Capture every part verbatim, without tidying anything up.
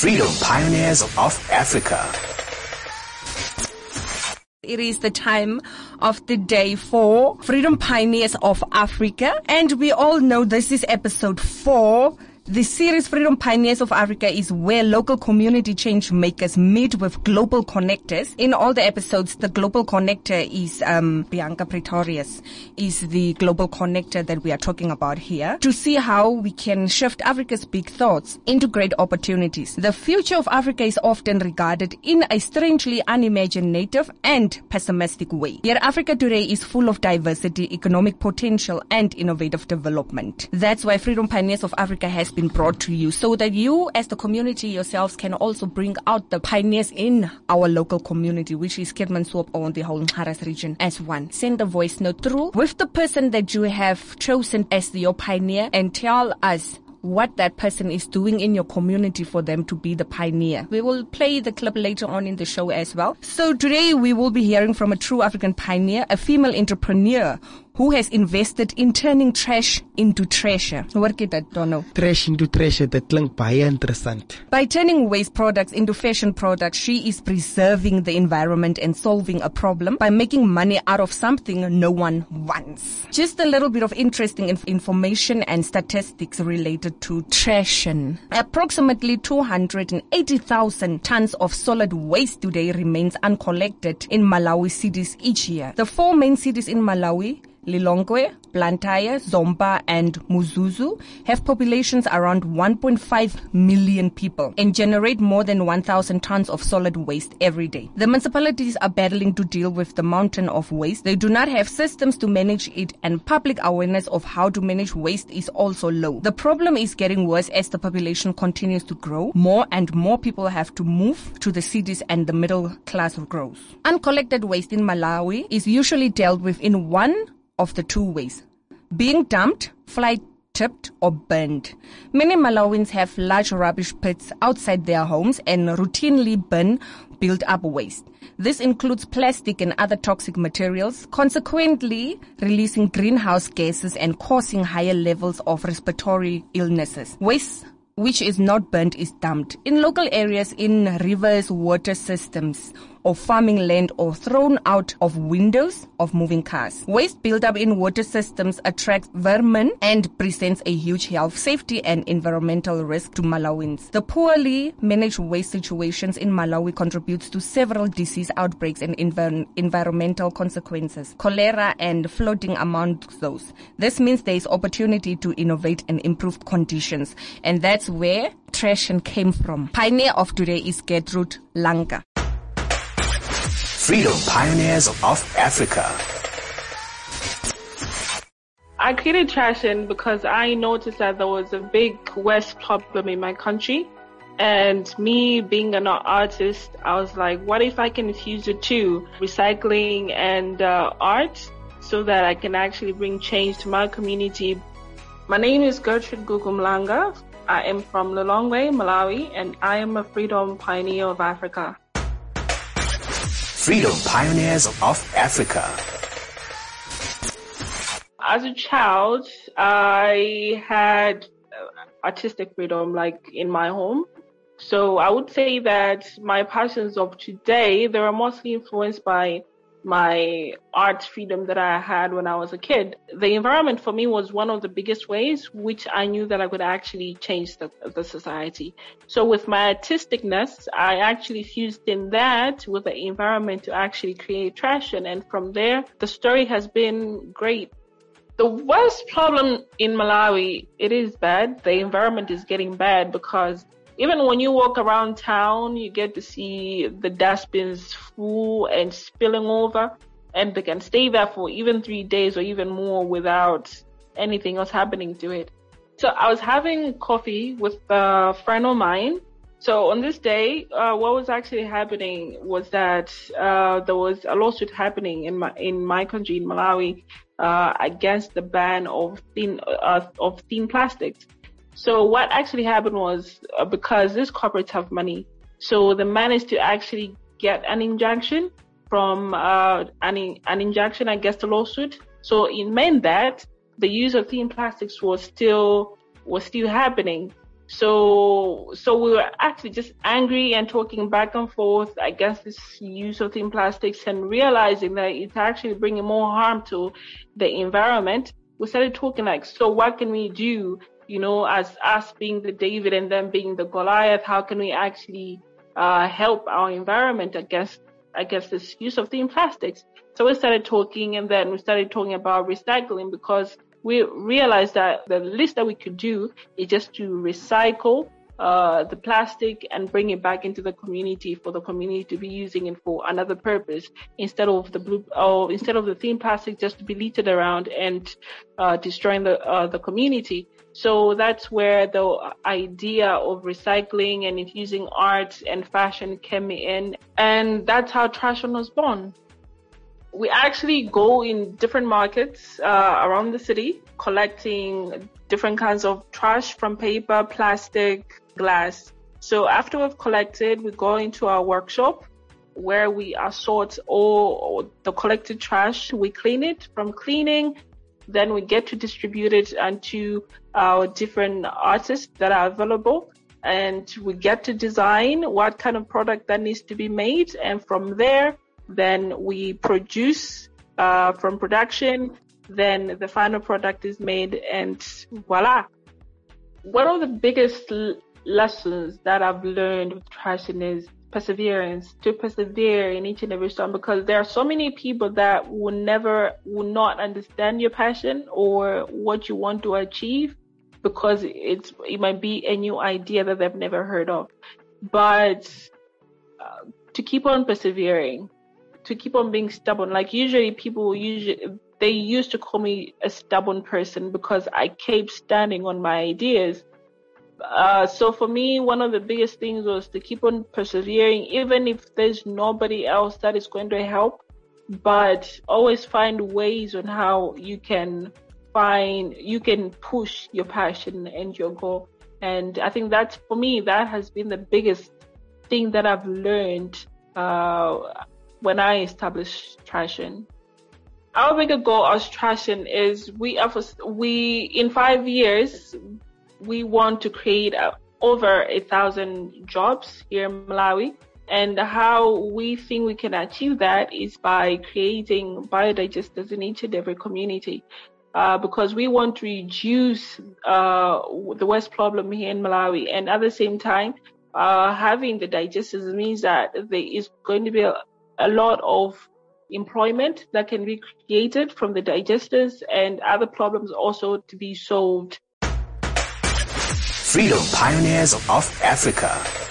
Freedom Pioneers of Africa. It is the time of the day for Freedom Pioneers of Africa, and we all know this is episode four. The series Freedom Pioneers of Africa is where local community change makers meet with global connectors. In all the episodes, the global connector is um, Bianca Pretorius, is the global connector that we are talking about here, to see how we can shift Africa's big thoughts into great opportunities. The future of Africa is often regarded in a strangely unimaginative and pessimistic way. Yet Africa today is full of diversity, economic potential, and innovative development. That's why Freedom Pioneers of Africa has been brought to you, so that you as the community yourselves can also bring out the pioneers in our local community, which is Keetmanshoop or the whole Mcharas region as one. Send a voice note through with the person that you have chosen as your pioneer and tell us what that person is doing in your community for them to be the pioneer. We will play the clip later on in the show as well. So today we will be hearing from a true African pioneer, a female entrepreneur who has invested in turning trash into treasure. Wat is dat, Dono? Trash into treasure, dat klink baie interessant. By turning waste products into fashion products, she is preserving the environment and solving a problem by making money out of something no one wants. Just a little bit of interesting inf- information and statistics related to trashing. Approximately two hundred eighty thousand tons of solid waste today remains uncollected in Malawi cities each year. The four main cities in Malawi, Lilongwe, Blantyre, Zomba, and Muzuzu, have populations around one point five million people and generate more than one thousand tons of solid waste every day. The municipalities are battling to deal with the mountain of waste. They do not have systems to manage it, and public awareness of how to manage waste is also low. The problem is getting worse as the population continues to grow. More and more people have to move to the cities and the middle class grows. Uncollected waste in Malawi is usually dealt with in one of the two ways: being dumped, fly tipped, or burned. Many Malawians have large rubbish pits outside their homes and routinely burn built up waste. This includes plastic and other toxic materials, consequently releasing greenhouse gases and causing higher levels of respiratory illnesses. Waste which is not burnt is dumped in local areas, in rivers, water systems, or farming land, or thrown out of windows of moving cars. Waste built up in water systems attracts vermin and presents a huge health, safety, and environmental risk to Malawians. The poorly managed waste situations in Malawi contributes to several disease outbreaks and envir- environmental consequences, cholera and flooding amongst those. This means there is opportunity to innovate and improve conditions, and that's where trashing came from. Pioneer of today is Gertrude Langa. Freedom Pioneers of Africa. I created Trashing because I noticed that there was a big waste problem in my country. And me being an artist, I was like, what if I can fuse the two, recycling and uh, art, so that I can actually bring change to my community. My name is Gertrude Gukumlanga. I am from Lilongwe, Malawi, and I am a Freedom Pioneer of Africa. Freedom Pioneers of Africa. As a child, I had artistic freedom, like in my home. So I would say that my passions of today, they were mostly influenced by my art freedom that I had when I was a kid. The environment for me was one of the biggest ways which I knew that I could actually change the, the society. So with my artisticness, I actually fused in that with the environment to actually create Trashing. And from there, the story has been great. The worst problem in Malawi, it is bad. The environment is getting bad because even when you walk around town, you get to see the dustbins full and spilling over, and they can stay there for even three days or even more without anything else happening to it. So I was having coffee with a friend of mine. So on this day, uh, what was actually happening was that uh, there was a lawsuit happening in my in my country, in Malawi, uh, against the ban of thin uh, of thin plastics. So what actually happened was uh, because these corporates have money, so they managed to actually get an injunction from uh, an, an injunction against the lawsuit. So it meant that the use of thin plastics was still was still happening. So, so we were actually just angry and talking back and forth against this use of thin plastics and realizing that it's actually bringing more harm to the environment. We started talking like, so what can we do, you know, as us being the David and them being the Goliath, how can we actually uh, help our environment against, against this use of thin plastics? So we started talking, and then we started talking about recycling, because we realized that the least that we could do is just to recycle uh, the plastic and bring it back into the community for the community to be using it for another purpose, instead of the blue, or instead of the thin plastic just to be littered around and uh, destroying the uh, the community. So that's where the idea of recycling and infusing art and fashion came in, and that's how Trash On was born. We actually go in different markets uh, around the city, collecting different kinds of trash from paper, plastic, glass. So after we've collected, we go into our workshop where we assort all the collected trash. We clean it. From cleaning, then we get to distribute it onto our different artists that are available. And we get to design what kind of product that needs to be made. And from there, then we produce uh, from production, then the final product is made, and voila. One of the biggest l- lessons that I've learned with Trashing is perseverance, to persevere in each and every storm, because there are so many people that will never, will not understand your passion or what you want to achieve, because it's, it might be a new idea that they've never heard of. But uh, to keep on persevering, to keep on being stubborn. Like usually people usually, they used to call me a stubborn person because I kept standing on my ideas. Uh, so for me, one of the biggest things was to keep on persevering, even if there's nobody else that is going to help, but always find ways on how you can find, you can push your passion and your goal. And I think that's, for me, that has been the biggest thing that I've learned, uh, when I established Trashing. Our bigger goal as Trashing is we, we in five years, we want to create uh, over a thousand jobs here in Malawi. And how we think we can achieve that is by creating biodigesters in each and every community. Uh, because we want to reduce uh, the waste problem here in Malawi. And at the same time, uh, having the digesters means that there is going to be a a lot of employment that can be created from the digesters, and other problems also to be solved. Freedom Pioneers of Africa.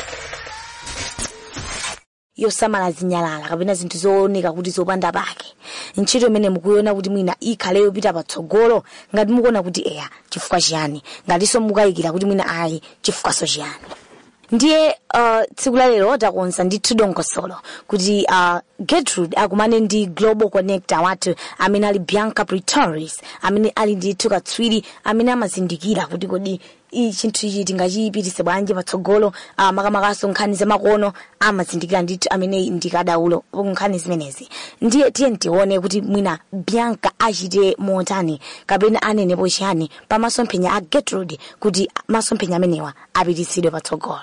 Yosamala zinyalala kapena zinthu zooneka kuti zopanda pake. Ntchito imene mukuiona kuti mwina ikhale yopita patsogolo, ngati mukuona kuti eya chifukwa chiyani, ngatinso mukayikira kuti mwina ayi chifukwaso chiyani. Ndiye uh, tsiku la lero takonza ndithu dongosolo kuti uh, Gertrude akumane ndi global connector wathu amene ali Bianca Pretorius, amene ali ndithu katswiri amene amazindikira kuti kodi i chinthu ichi tingachipitise bwanji patsogolo, uh, makamakaso nkhani zamakono amazindikira ndithu amene ndikadaulo nkhani zimenezi. Ndiye tiye ntione kuti mwina Bianca achite motani kapena anenepo chiyani pa masomphenya a Gertrude kuti masomphenya amenewa apitisidwe patsogolo.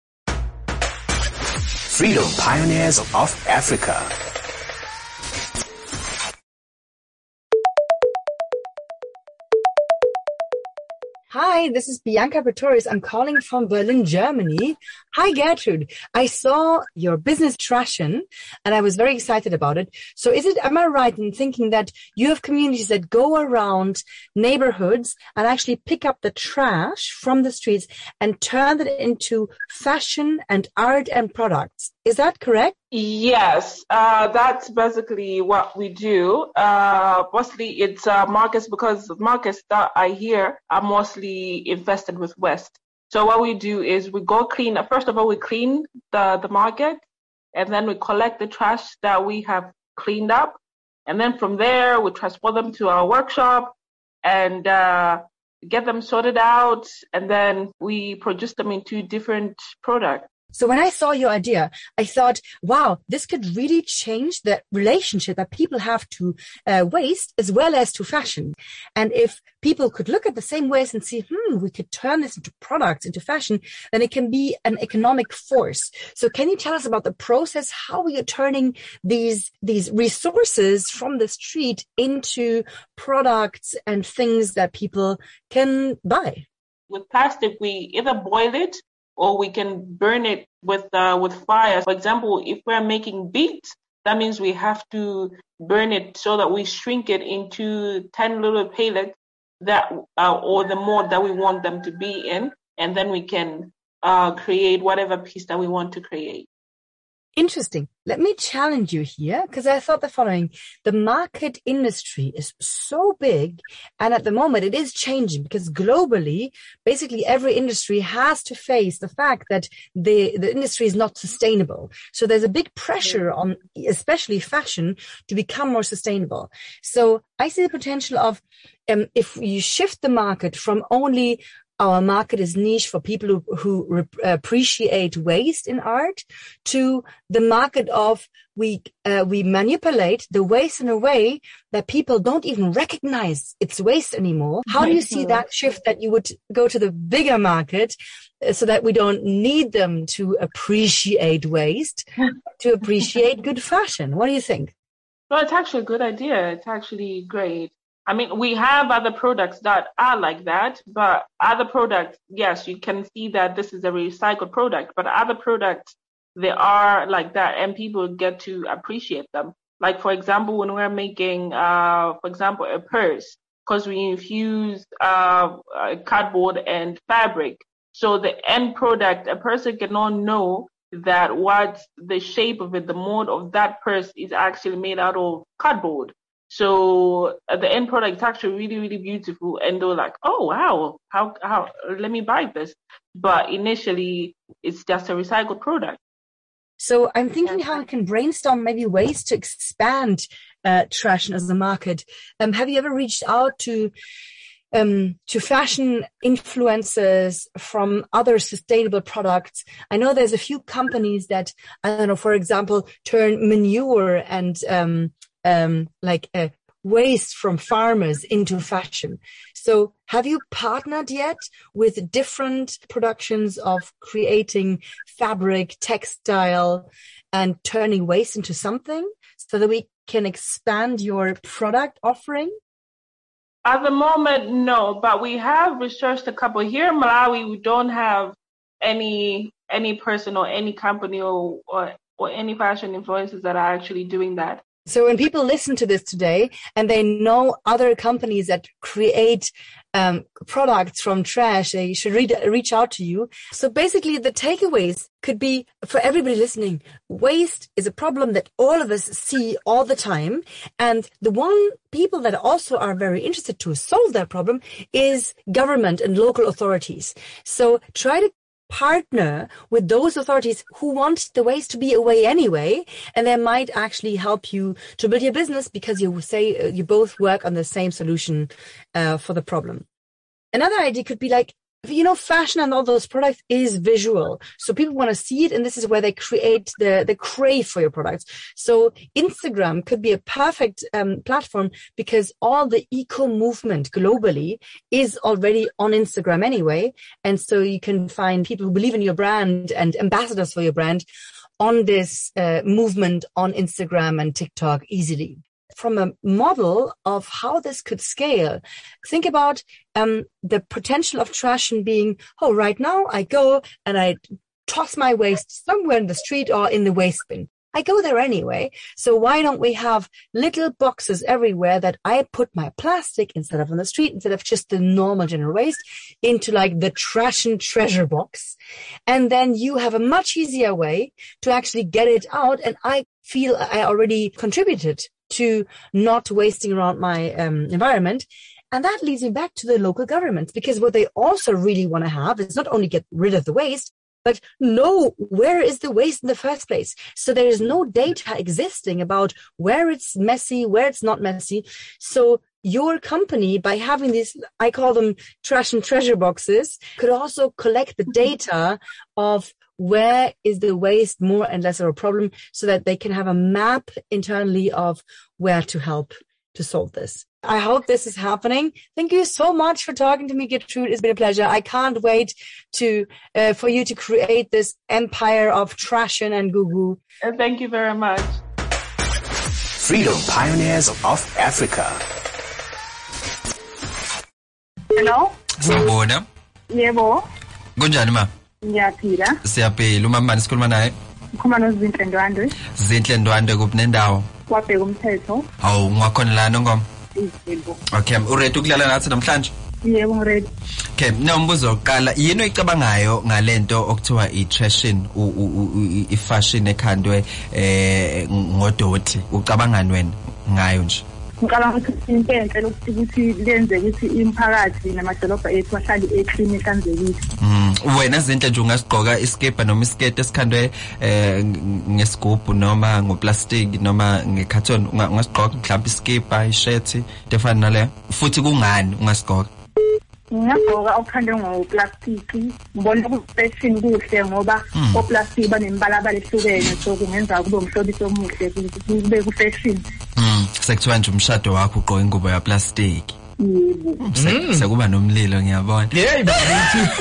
Freedom Pioneers of Africa. Hi, this is Bianca Pretorius. I'm calling from Berlin, Germany. Hi, Gertrude. I saw your business Trashing and I was very excited about it. So is it, am I right in thinking that you have communities that go around neighborhoods and actually pick up the trash from the streets and turn it into fashion and art and products? Is that correct? Yes, uh, that's basically what we do. Uh, mostly it's uh, markets, because markets that I hear are mostly infested with waste. So what we do is we go clean. First of all, we clean the, the market, and then we collect the trash that we have cleaned up. And then from there, we transport them to our workshop and uh, get them sorted out. And then we produce them into different products. So when I saw your idea, I thought, wow, this could really change the relationship that people have to uh, waste as well as to fashion. And if people could look at the same waste and see, hmm, we could turn this into products, into fashion, then it can be an economic force. So can you tell us about the process, how you're turning these, these resources from the street into products and things that people can buy? With plastic, we either boil it or we can burn it with uh, with fire. For example, if we're making beads, that means we have to burn it so that we shrink it into ten little pellets that uh, or the mold that we want them to be in, and then we can uh, create whatever piece that we want to create. Interesting. Let me challenge you here, because I thought the following. The market industry is so big, and at the moment it is changing, because globally, basically every industry has to face the fact that the, the industry is not sustainable. So there's a big pressure on, especially fashion, to become more sustainable. So I see the potential of, um, if you shift the market from only our market is niche for people who, who rep- appreciate waste in art, to the market of we uh, we manipulate the waste in a way that people don't even recognize it's waste anymore. How do you see that shift, that you would go to the bigger market uh, so that we don't need them to appreciate waste, to appreciate good fashion? What do you think? Well, it's actually a good idea. It's actually great. I mean, we have other products that are like that, but other products, yes, you can see that this is a recycled product, but other products, they are like that, and people get to appreciate them. Like, for example, when we're making, uh, for example, a purse, because we infuse uh, cardboard and fabric. So the end product, a person cannot know that what the shape of it, the mold of that purse is actually made out of cardboard. So uh, the end product is actually really, really beautiful, and they're like, "Oh wow, how how? Let me buy this." But initially, it's just a recycled product. So I'm thinking how I can brainstorm maybe ways to expand uh, Trashion as a market. Um, have you ever reached out to um, to fashion influencers from other sustainable products? I know there's a few companies that, I don't know, for example, turn manure and um, um, like uh, waste from farmers into fashion. So have you partnered yet with different productions of creating fabric, textile, and turning waste into something so that we can expand your product offering? At the moment, no, but we have researched a couple. Here in Malawi, we don't have any any person or any company or, or, or any fashion influencers that are actually doing that. So when people listen to this today and they know other companies that create um, products from trash, they should read, reach out to you. So basically the takeaways could be, for everybody listening, waste is a problem that all of us see all the time. And the one people that also are very interested to solve that problem is government and local authorities. So try to partner with those authorities who want the waste to be away anyway, and they might actually help you to build your business because you say uh, you both work on the same solution uh, for the problem. Another idea could be like, you know, fashion and all those products is visual. So people want to see it, and this is where they create the, the crave for your products. So Instagram could be a perfect um, platform because all the eco movement globally is already on Instagram anyway. And so you can find people who believe in your brand and ambassadors for your brand on this uh, movement on Instagram and TikTok easily. From a model of how this could scale, think about um, the potential of Trashion being, oh, right now I go and I toss my waste somewhere in the street or in the waste bin. I go there anyway. So why don't we have little boxes everywhere that I put my plastic instead of on the street, instead of just the normal general waste, into like the Trashion treasure box. And then you have a much easier way to actually get it out. And I feel I already contributed to not wasting around my um, environment. And that leads me back to the local governments, because what they also really want to have is not only get rid of the waste, but know where is the waste in the first place. So there is no data existing about where it's messy, where it's not messy. So your company, by having these, I call them Trashion treasure boxes, could also collect the data of where is the waste more and less of a problem, so that they can have a map internally of where to help to solve this. I hope this is happening. Thank you so much for talking to me, Gertrude. It's been a pleasure. I can't wait to uh, for you to create this empire of Trashin and Gugu. Uh, thank you very much. Freedom Pioneers of Africa. Hello? Sawubona. Yebo. Kunjani ma? Ngiyaphila. Siyaphila. Uma mani sikhuluma naye? Ngikhuluma noZinhle Ndwandwe. Zinhle Ndwandwe kuphi nendawo? Kwabheka umthetho. Awu ngakhona la nongoma. Yebo. Okay, uready ukudlala nathi namhlanje? Yebo ngiready. Okay, nombuzo oqala, yini oyicabangayo ngalento okuthiwa i-trashin, i-fashion ekhandwe eh ngodoti? Ucabangani wena ngayo nje? Ngicabanga ukuthi into enhle lokuthi ukuthi lenze ukuthi imphakathi namadolobha ethu ahlale eclean ehlanzekile. Mm, wena Zinhle nje ungasigqoka iskipa noma iskete esikhandwe eh ngesigubhu noma ngoplastic noma ngecarton, ungasigqoka mhlawumbe iskipa, ishirt, defana nale. Futhi kungani ungasigqoka? Ngiyagqoka okhandwe ngoplastic, ngibona ukuthi fashion kuhle ngoba oplastic banembalabala ehlukene, so kungenza kube umhlobiso omuhle kube ku fashion. Mm, sekuthiwa nje umshado wakho ugqoka ingubo ya plastic. Yebo. Sekuba nomlilo ngiyabona. Hey baby.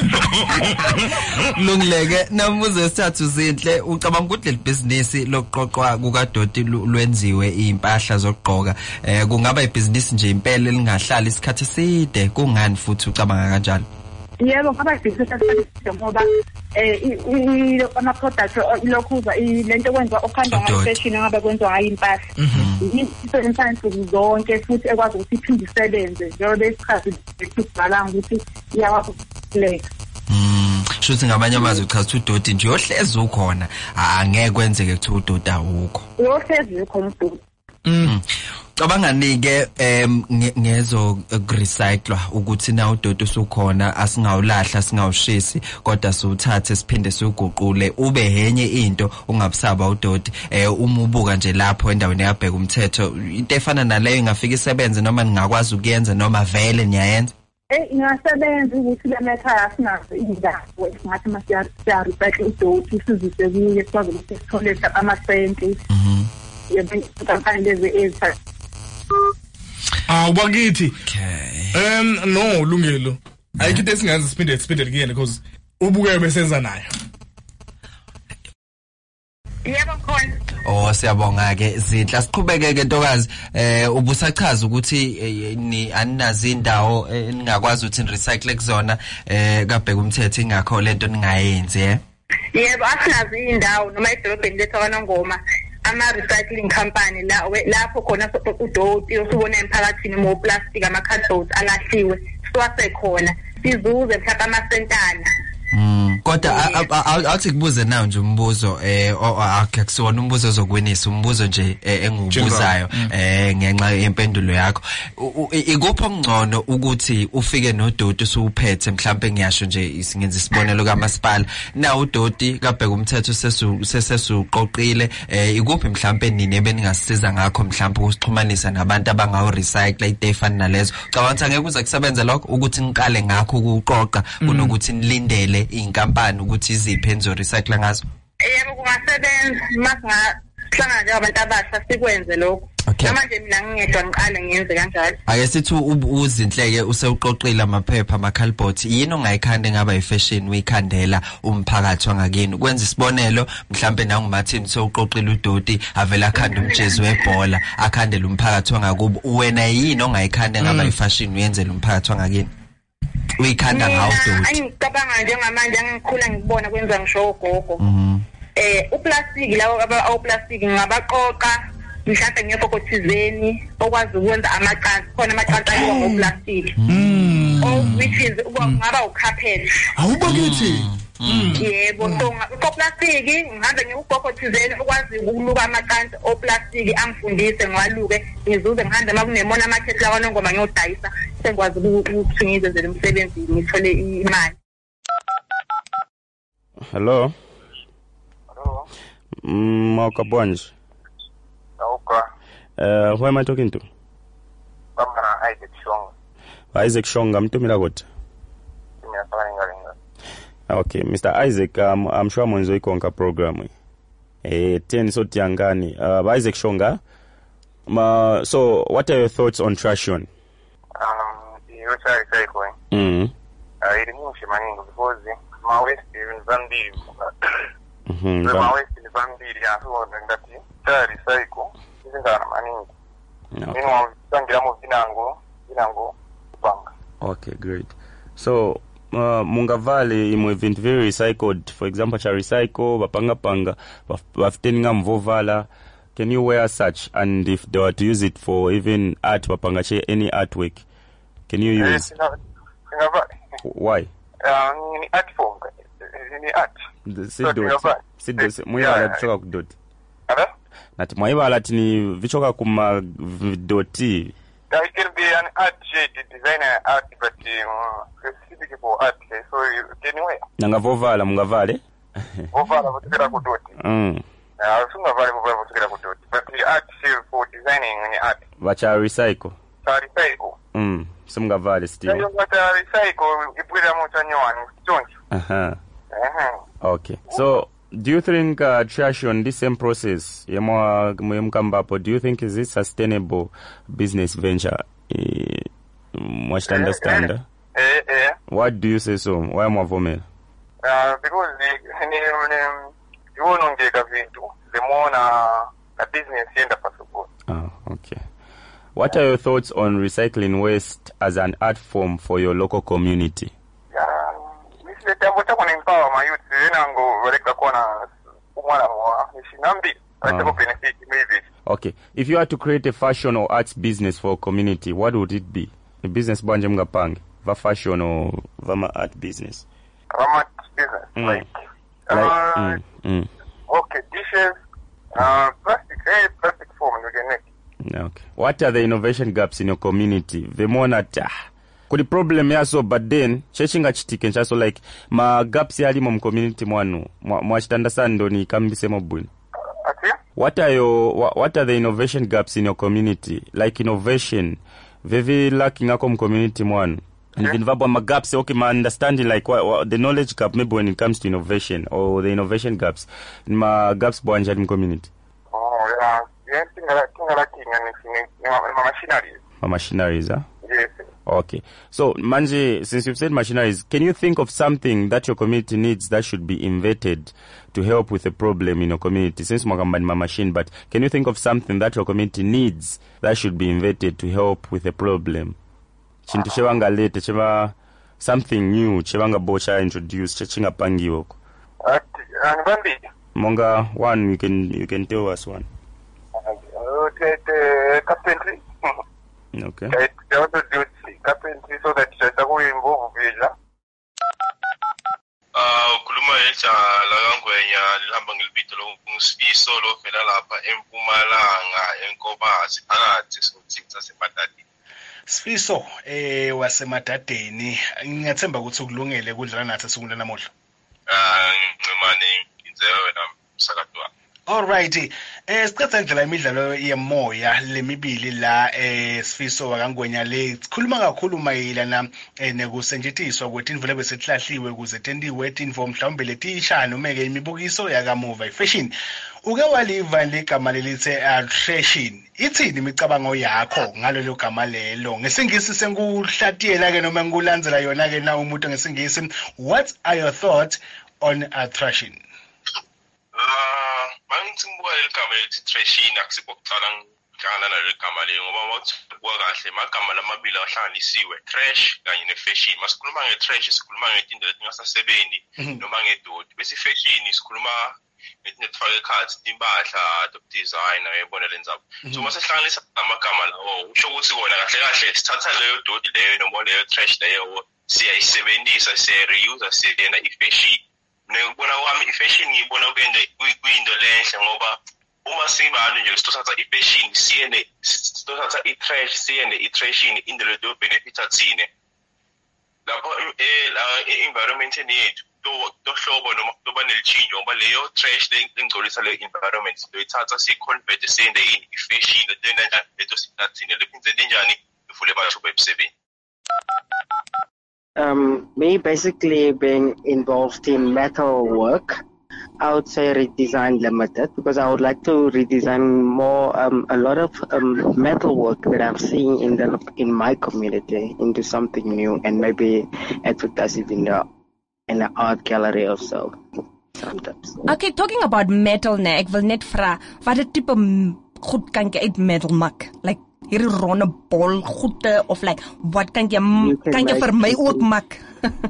Lungileke nambuzo esithathu Zinhle, ucabanga ukuthi le business lokuqoqwa kukaDoti lwenziwe impahla zokugqoka eh kungaba ibusiness nje impela lingahlala isikhathi eside, kungani futhi ucabanga kanjalo? Yebo, ngaba ibusiness esikhathi ngoba eh ama products lokhuza lento kwenziwa okhandwa ngayo fashion ngabe kwenziwa ngayo impahla. Into ensanhla zonke futhi ekwazi ukuthi iphinde isebenze njengoba isikhathi esibhalanga ukuthi iyawapleka. Mm, shuthi ngamanye amazwi uchaza ukuthi uDoti nje yohlezi ukhona, angeke kwenzeke ukuthi uDoti awukho. Yohlezi ukhona uDoti. Mm. Cabanganike em ngezo recycler ukuthi na uDoti usukhona asingawulahla singawushisi kodwa siwuthathe siphinde siuguqule ube henye into ungabusaba uDoti eh uma ubuka nje lapho endaweni yabheka umthetho into efana naleyo ingafika isebenze noma ningakwazi ukuyenza noma vele niyayenza. Eh ingasebenza ukuthi lemekhaya sinazo indawo ngathi masiya recycle uDoti sizise kuye sikwazi ukuthi sithole amasenti. Mhm. Yebo kampani lezi ezitha. Ah wakithi. Okay. Um no Lungelo. Ayikho esingazi siphinde siphinde kuyena because ubuke besenza nayo. Yebo khona. Oh siyabonga ke Zinhle, siqhubeke ke ntokazi eh ubusachaza ukuthi ni aninazi indawo eningakwazi ukuthi ni recycle kuzona eh kabheka umthetho ingakho lento ningayenzi eh. Yebo asinazi indawo noma edolobheni lethu kwaNongoma ama recycling company la lapho khona uDoti usubona emphakathini mo plastic ama cardboard alahliwe siwase khona sizuze mhlawumbe amasentana. Mm, kodwa awuthi kubuze nawo nje umbuzo eh akusiwona umbuzo ozokwinisa, umbuzo nje engubuzayo eh ngenxa yempendulo yakho. Ikuphi okungcono ukuthi ufike noDoti usuphethe mhlawumbe ngiyasho nje singenza isibonelo kaMasipala na uDoti kabheka umthetho sesesuqoqile eh ikuphi mhlawumbe nini beningasiza ngakho mhlawumbe ukusixhumanisa nabantu abangawo recycle idefana nalezo. Cabanga ngeke kuze kusebenza lokho ukuthi niqale ngakho ukuqoqa kunokuthi nilindele inkampani ukuthi iziphe enzo recycle ngazo. Yebo kungasebenza masingahlangana nje abantu abasha sikwenze lokho. Manje mina ngingedwa ngiqale ngiyenze kanjalo. Ake sithi uZinhleke usewuqoqile amaphepha amakhalibhothi, yini ongayikhanda engaba ifashion uyikhandela umphakathi wangakini? Kwenza isibonelo mhlambe nanguMartin sewuqoqile uDoti avela akhanda umjezu webhola akhandela umphakathi wangakubo, wena yini ongayikhanda engaba ifashion uyenzela umphakathi wangakini? Uyikhanda ngawo Doti. Ngicabanga njengamanje ngikhula ngibona kwenza ngisho ugogo. Mhm. Eh uplastic lawo abawu plastic ngabaqoqa mhlawumbe ngefokothizeni okwazi ukwenza amacansi khona amacansi ayiwa ngoplastic. Mm. Oh which is ngaba ucarpet. Awubakithi. Yebo so ngoplastic ngihambe ngeugogothizeni okwazi ukuluka amacansi oplastic angifundise ngwaluke ngizuze ngihambe makunemona market la kwaNongoma ngiyodayisa sengikwazi ukuthi ngizenzele umsebenzi ngithole imali. Hello. Hello. Mm, Mauka Bonj. Okay. Uh, who am I talking to? Baba Isaac Shonga. Isaac Shonga, mtumila kote. Mimi nafanya ngalinga. Okay, Mister Isaac, um, I'm sure mwenzo ikonka program. Eh, ten so tiangani. Uh, Isaac Shonga. Ma, so, what are your thoughts on Trashon? Um, you try to say going. Mm. Uh, it means you money because my waist is Zambia. Mhm. My waist is Zambia. Yeah, so that is try to say go. Isn't that money? Meanwhile, Zambia mo binango, binango, bank. Okay, great. So, uh, Mungavale imwe vintu very recycled. For example, cha recycle, bapanga panga, bafteninga mvovala. Can you wear such? And if they were to use it for even art, bapanga che any artwork, can you use? Why? Um, in art form, in art. Sit dot. Sit dot. Mwivala vichoka kudoti. Hello? Nati mwivala tini vichoka kuma doti. It can be an art shade, designer art, but um, specific for art. So can you wear? Nanga vovala mungavale. Vovala vutikira kudoti. Mm. Uh, sungavale vovala vutikira kudoti. But the art shade for designing in art. Vacha recycle. Cha recycle. Mm. Sungavale still. So vacha recycle. Ipwira mocha nyowani. Don't you? Uh huh. Uh huh. Okay. So, do you think uh, trash on this same process, yemo mkambapo, do you think is it sustainable business venture? Uh, must understand. Eh, eh, eh. What do you say so? Why am I vomel? Uh, because you won't get a vinto. The more na a business end up support. Oh, okay. What are your thoughts on recycling waste as an art form for your local community? Okay. If you had to create a fashion or arts business for a community, what would it be? A business banje mngapang, va fashion or vama art business? Vama art business, mm. like, like uh, mm, mm. okay, dishes, uh, plastic, eh, plastic form you can make. Okay. What are the innovation gaps in your community? Vemonata. Kuli problem yaso, but then chechinga chitike nchaso like ma gaps yali mu community mwanu mwachitandasando ni kambise mobuni. Okay. What are your what, what are the innovation gaps in your community? Like innovation, very lacking ako mu community mwanu. And even vabo ma gaps, okay, ma understanding like what, what the knowledge gap maybe when it comes to innovation or the innovation gaps, ma gaps bwanja mu community. Oh yeah, yeah, tinga tinga lacking and ma machineries. Ma machineries, huh? Yes. Okay. So, Manje, since you've said machineries, can you think of something that your community needs that should be invented to help with a problem in your community? Since Mwagamba ma machine, but can you think of something that your community needs that should be invented to help with a problem? Chintu chewanga lete, chewa something new, chewanga bocha introduce, chechinga pangi woko. Uh, Bambi. Monga, one, you can, you can tell us one. Okay, the carpentry. Okay. Okay, they also do carpentry so that they will involve visa. Uh, kuluma yecha lagangwenya lihamba ngelibito lomsibiso lo vela lapha eMpumalanga eNkobazi phakathi sokuthitha seMatati. Sifiso eh wasemadadeni ngiyathemba ukuthi ukulungele kudlala nathi esukwini namuhla. Ah ngcimane inzelo wena sakadwa. All right. Eh sicetha indlela imidlalo yemoya lemibili la eh Sifiso wakangwenya le sikhuluma kakhulu mayilana nekusentshentiswa kwetindvo lebesesihlahliwe kuze tentiwe tindvo mhlawumbe letishana umeke imibukiso yakamuva ifashion. Uke waliva legama lelithe fashion. Ithini imicabango yakho ngalelo gama lelo? Ngesingisi senkuhlatiyela ke noma ngikulandzela yona ke na umuntu ngesingisi. What are your thoughts on fashion? Ah, mangitsimbuka leligama elithi trashing akusipokuqala ngihlangana nalo igama lelo ngoba mawuthi kahle magama lamabili ahlanganisiwe trash kanye nefashion. Masikhuluma ngetrash sikhuluma ngezinto letingasasebenzi noma ngedoti. Bese fashion sikhuluma ngezinto ezifaka ekhathi impahla top design uyabona lenzaba. So masihlanganisa amagama lawo usho ukuthi kona kahle kahle sithatha leyo doti leyo noma leyo trash leyo siyayisebenzisa siya reuse siyena ifashion. Ngibona kwami ifashion ngibona kuyende kuyinto lenhle ngoba uma sibalo nje sithatha ifashion siyene sithatha itrash siyene itrashing indlela do benefit athine lapho eh la environment yethu to to hlobo noma kuba nelichinjo ngoba leyo trash lengcolisa le environment siyithatha siyiconvert siyende in ifashion lena njani leto sinathine lephinze njani ifule basho besebenzi. um, me basically being involved in metal work, I would say Redesign Limited, because I would like to redesign more, um, a lot of um, metal work that I'm seeing in the in my community into something new, and maybe advertise it in the in the art gallery or so. Sometimes. Okay, talking about metal, ne, ek wil net vra, wat het type goed kan jy uit metal maak? Like hierdie ronde bol goede of like wat kan jy kan jy vir my ook maak?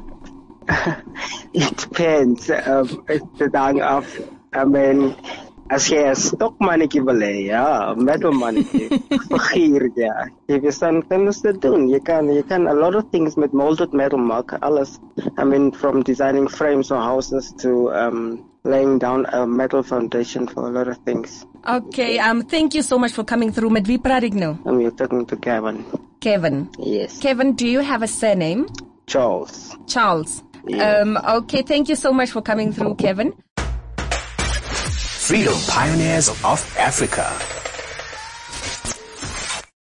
It depends. Um, it's hang af. I mean, as jy 'n stock mannetjie wil hê, ja, metal mannetjie. Vergier, ja. Jy weet dan kan jy dit doen. Jy kan jy kan a lot of things met molded metal maak. Alles. I mean, from designing frames or houses to um laying down a metal foundation for a lot of things. Okay, um thank you so much for coming through. Met wie praat ek nou? I'm you're talking to Kevin. Kevin. Yes. Kevin, do you have a surname? Charles. Charles. Yeah. Um, okay, thank you so much for coming through, Kevin. Freedom Pioneers of Africa.